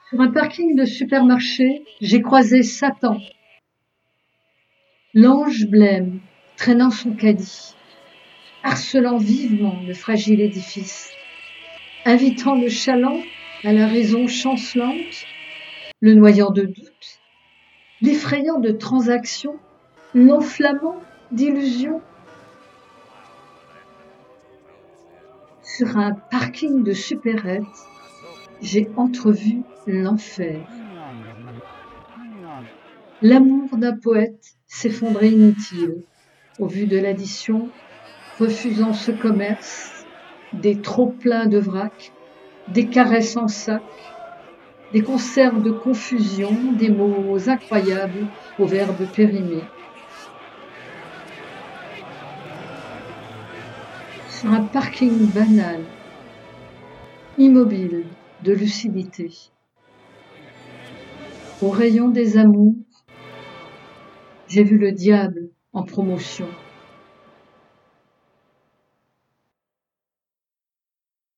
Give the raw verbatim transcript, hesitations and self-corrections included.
Sur un parking de supermarché, j'ai croisé Satan, l'ange blême, traînant son caddie, harcelant vivement le fragile édifice, invitant le chaland à la raison chancelante, le noyant de doutes, l'effrayant de transactions, l'enflammant d'illusions. Sur un parking de supérette, j'ai entrevu l'enfer. L'amour d'un poète s'effondrait inutile, au vu de l'addition, refusant ce commerce, des trop-pleins de vrac, des caresses en sac, des conserves de confusion, des mots incroyables aux verbes périmés. Sur un parking banal, immobile de lucidité, au rayon des amours, j'ai vu le diable en promotion.